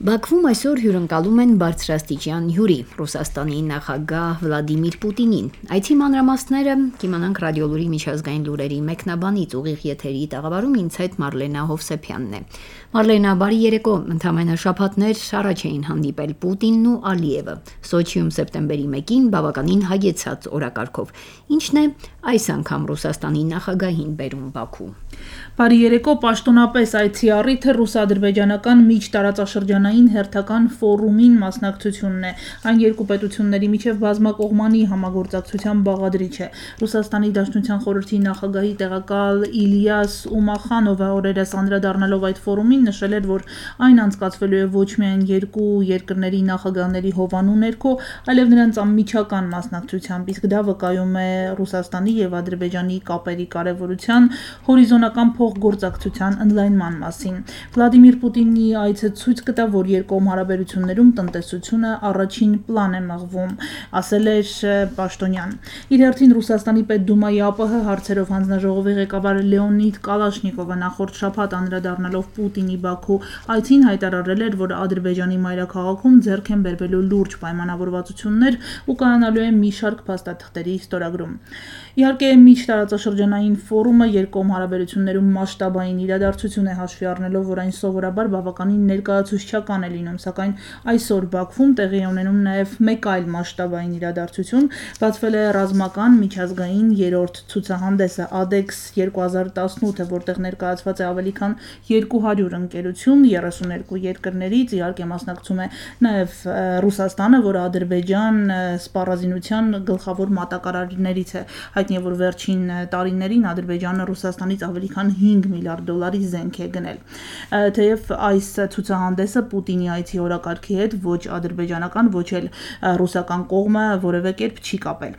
Բաքվում այսօր հյուրընկալում են բարձրաստիճան հյուրի Ռուսաստանի նախագահ Վլադիմիր Պուտինին։ Այցի մանրամասները կիմանանք Ռադիոլուրի միջազգային լուրերի մեկնաբանից ուղիղ եթերի տաղավարում ինձ հետ Մարլենա Հովսեփյանն է։ Մարլենա, բարի երեկո, ընդամենը շաբաթներ առաջ էին հանդիպել Պուտինն ու Ալիևը։ Սոչիում սեպտեմբերի 1-ին բավականին հագեցած օրակարգով։ Ինչն է այս անգամ Ռուսաստանի նախագահին բերում Բաքու։ Բարի երեկո, պաշտոնապես այցի առիթը ռուս-ադրբեջանական միջտարածաշրջանային հերթական ֆորումին մասնակցությունն է։ Այն երկու պետությունների միջև բազմակողմանի համագործակցության բաղադրիչ է։ Ռուսաստանի Դաշնության խորհրդի նախագահի տեղակալ Իլիաս Ումախանովը օրերս անդրադառնալով այդ ֆորումին նշել էր, որ այն անցկացվելու է ոչ միայն երկու երկրների նախագահների հովանու ներքո, այլև նրանց անմիջական մասնակցությամբ, իսկ դա վկայում է Ռուսաստանի եւ Ադրբեջանի կապերի կարեւորության, հորիզոնական փոխգործակցության ընդլայնման մասին։ Վլադիմիր Պուտինի այցը ցույց կտա, որ երկկողմ հարաբերություններում տնտեսությունը առաջին պլան է մղվում, ասել էր Պաշտոնյան։ Իր հերթին Ռուսաստանի Պետդումայի ԱՊՀ հարցերով հանձնաժողովի ղեկավար Լեոնիդ Կալաշնիկովը նախորդ շաբաթ անդրադառնալով Պուտինի Բաքու այցին հայտարարել էր, որ Ադրբեջանի մայրաքաղաքում ձեռք են բերվելու լուրջ պայմանավորվածություններ ու կայանալու է մի շարք փաստաթղթերի ստորագրում։ Իհարկե, միջտարածաշրջանային ֆորումը երկկողմ հարաբերություններում մասշտաբային իրադարձություն է հաշվի առնելով, որ այն սովորաբար բավականին ներկայացուցչական է լինում, սակայն այսօր Բաքվում տեղի է ունենում նաև մեկ այլ մասշտաբային իրադարձություն, բացվել է ռազմական միջազգային երրորդ ցուցահանդեսը ADEX 2018-ը, որտեղ ներկայացված է ավելի քան 200 ընկերություն 32 երկրներից, իհարկե մասնակցում է նաև Ռուսաստանը, որը Ադրբեջան սպառազինության գլխավոր մատակարարներից է։ Հայտնի է, որ վերջին տարիներին Ադրբեջանը Ռուսաստանից ավելի քան 5 միլիարդ դոլարի զենք է գնել։ Թեև այս ցուցահանդեսը Պուտինի այցի օրակարգի հետ ոչ ադրբեջանական, ոչ էլ ռուսական կողմը որևէ կերպ չի կապել։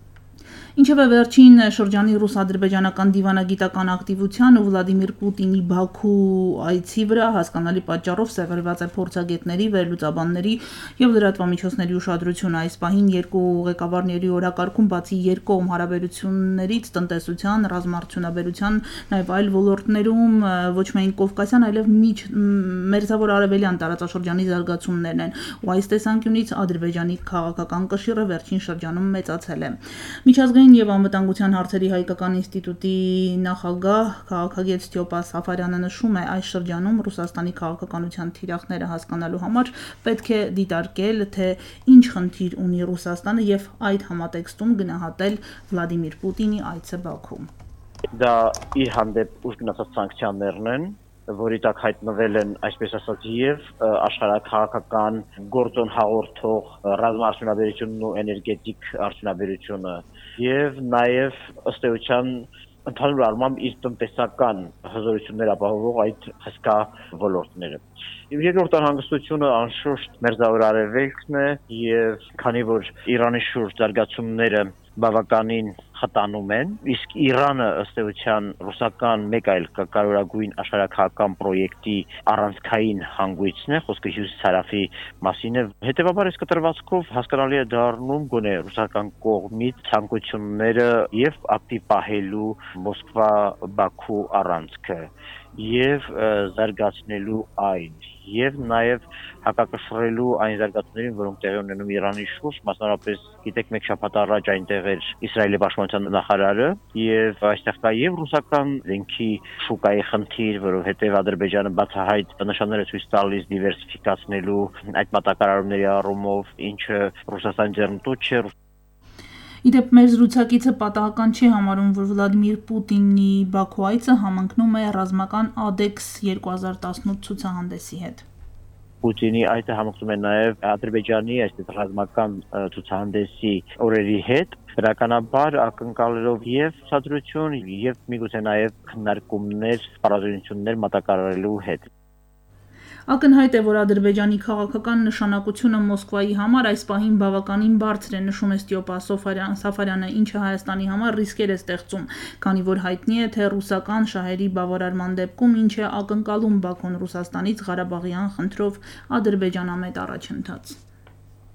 Ինչևէ վերջին շրջանի ռուս-ադրբեջանական դիվանագիտական ակտիվության ու Վլադիմիր Պուտինի Բաքու այցի վրա հասկանալի պատճառով սևեռված է փորձագետների, վերլուծաբանների եւ լրատվամիջոցների ուշադրությունը։ Այս պահին երկու ղեկավարների օրակարգում բացի երկկողմ հարաբերություններից տնտեսության, ռազմաարդյունաբերության, նաեւ այլ ոլորտներում ոչ միայն կովկասյան, այլև մերձավոր արևելյան տարածաշրջանի զարգացումներն են։ Ու այս տեսանկյունից Ադրբեջանի քաղաքական կշիռը վերջին շրջանում մեծացել է։ Միջազգային եւ անվտանգության հարցերի հայկական ինստիտուտի նախագահ քաղաքագետ Ստյոպա Սաֆարյանը նշում է, այս շրջանում Ռուսաստանի քաղաքականության թիրախները հասկանալու համար պետք է դիտարկել, թե ինչ խնդիր ունի Ռուսաստանը եւ այդ համատեքստում գնահատել Վլադիմիր Պուտինի այցը Բաքու։ Դա իր հանդեպ ուժգնացած սանկցիաներն են, որի տակ հայտնվել են, այսպես ասած, եւ աշխարհաքաղաքական գործոն հաղորդող ռազմաարդյունաբերությունն ու էներգետիկ արդյունաբերությունը եւ նաեւ ըստ էության ընդհանուր առմամբ իր տնտեսական հզորություններ ապահովող այդ հսկա ոլորտները։ Երկրորդ անհանգստությունը անշուշտ մերձավոր արևելքն է եւ քանի որ Իրանի շուրջ զարգացումները բավականին խտանում են, իսկ Իրանը ըստ էության ռուսական մեկ այլ կարևորագույն աշխարհաքաղաքական պրոյեկտի առանցքային հանգույցն է, խոսքը հյուսիսարևի մասին է, հետեւաբար այս կտրվածքով հասկանալի է դառնում գոնե ռուսական կողմից ցանկությունները եւ ակտիվ պահելու Մոսկվա-Բաքու առանցքը եւ զարգացնելու այն եւ նաեւ հակակշռելու այն զարգացումներին, որոնք տեղի ունենում Իրանի շուրջ, մասնավորապես գիտեք մեկ շաբաթ առաջ այնտեղ էր Իսրայելի պաշտպանության նախարարը եւ այստեղ կա եւ ռուսական զենքի շուկայի խնդիր, որովհետեւ Ադրբեջանը բացահայտ նշաններ է ցույց տալիս դիվերսիֆիկացնելու այդ մատակարարումների առումով, ինչը Ռուսաստանի ձեռնտու չէ։ Իդեպ մեր զրուցակիցը պատահական չի համարում, որ Վլադիմիր Պուտինի Բաքու այցը համընկնում է ռազմական ADEX 2018 ցուցահանդեսի հետ։ Պուտինի այցը համընկնում է նաև Ադրբեջանի այսպես ռազմական ցուցահանդեսի օրերի հետ, բնականաբար ակնկալելով եւ ցուցադրություն եւ միգուցե նաև քննարկումներ, սպառազինություններ մատակարարելու հետ։ Ակնհայտ է, որ Ադրբեջանի քաղաքական նշանակությունը Մոսկվայի համար այս պահին բավականին բարձր է, նշում է Ստյոպա Սաֆարյանը, ինչը Հայաստանի համար ռիսկեր է ստեղծում, քանի որ հայտնի է, թե ռուսական շահերի բավարարման դեպքում ինչ է ակնկալում Բաքուն Ռուսաստանից Ղարաբաղյան խնդրով Ադրբեջանամետ առաջընթաց։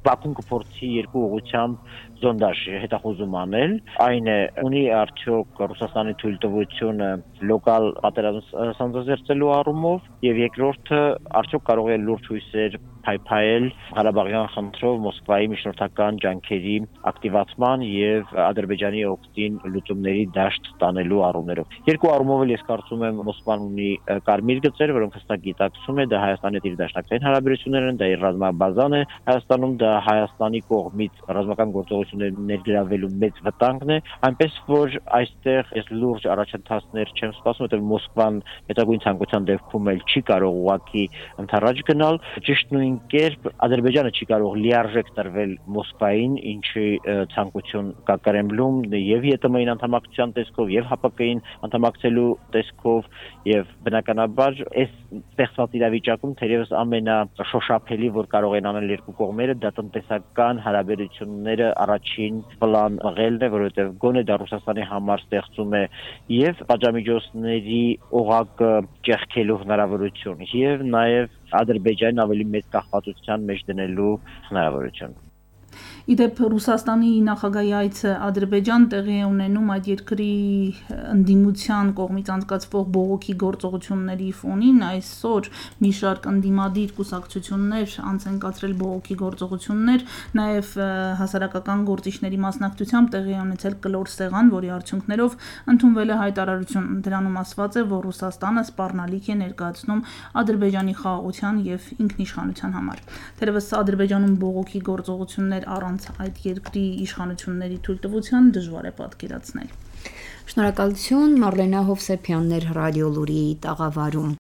Բաքուն կփորձի երկու ուղղությամբ զոնդաժ հետախուզում անել, այն է ունի արդյոք Ռուսաստանի թույլտվությունը լոկալ պատերազմ սանձազերծելու առումով եւ երկրորդը արդյոք կարող է լուրջ հույսեր փայփայել Ղարաբաղյան խնդրով Մոսկվայի միջնորդական ջանքերի ակտիվացման եւ Ադրբեջանի օգտին լուծումների դաշտ տանելու առումներով։ Երկու առումով էլ ես կարծում եմ Մոսկվան ունի կարմիր գծեր, որոնք հստակ գիտակցում է դա Հայաստանի հետ իր դաշնակցային հարաբերություններն են, դա իր ռազմաբազան է Հայաստանում, դա Հայաստանի կողմից ռազմական գործողություններ ներգրավելու մեծ վտանգն է, այնպես որ այստեղ ես լուրջ առաջընթացներ չեմ սպասում, որովհետեւ Մոսկվան հետագույն ցանկության դեպքում էլ չի կարող ուղղակի ընթառաջ գնալ, ճիշտ նույն կերպ Ադրբեջանը չի կարող լիարժեք տրվել Մոսկվային, ինչի ցանկություն կա Կրեմլում եւ ԵՏՄ-ին անդամակցության տեսքով եւ ՀԱՊԿ-ին անդամակցելու տեսքով եւ բնականաբար այս ստեղծված իրավիճակում թերևս ամենաշոշափելի որ կարող են անել երկու կողմերը դա տնտեսական հարաբերությունները առաջին պլան ղելն է, որովհետեւ գոնե դա Ռուսաստանի համար ստեղծում է եւ պատժամիջոցների օղակը ճեղքելու հնարավորություն եւ նաեւ Ադրբեջանին ավելի մեծ կախվածության մեջ դնելու հնարավորություն։ Իդեպ Ռուսաստանի նախագահի այցը Ադրբեջան տեղի է ունենում այդ երկրի ընդդիմության կողմից անցկացվող բողոքի գործողությունների ֆոնին այսօր մի շարք ընդդիմադիր կուսակցություններ անց են կացրել բողոքի գործողություններ, նաև հասարակական գործիչների մասնակցությամբ տեղի է ունեցել կլոր սեղան, որի արդյունքներով ընդունվել է հայտարարություն։ Դրանում ասված է, որ Ռուսաստանը սպառնալիք է ներկայացնում Ադրբեջանի խաղաղության եւ ինքնիշխանության համար։ Թերևս Ադրբեջանում բողոքի գործողություններ առանց այդ երկրի իշխանությունների թույլտվության դժվար է պատկերացնել։ Շնորհակալություն Մարլենա Հովսեփյաններ ռադիոլուրի տաղավարում։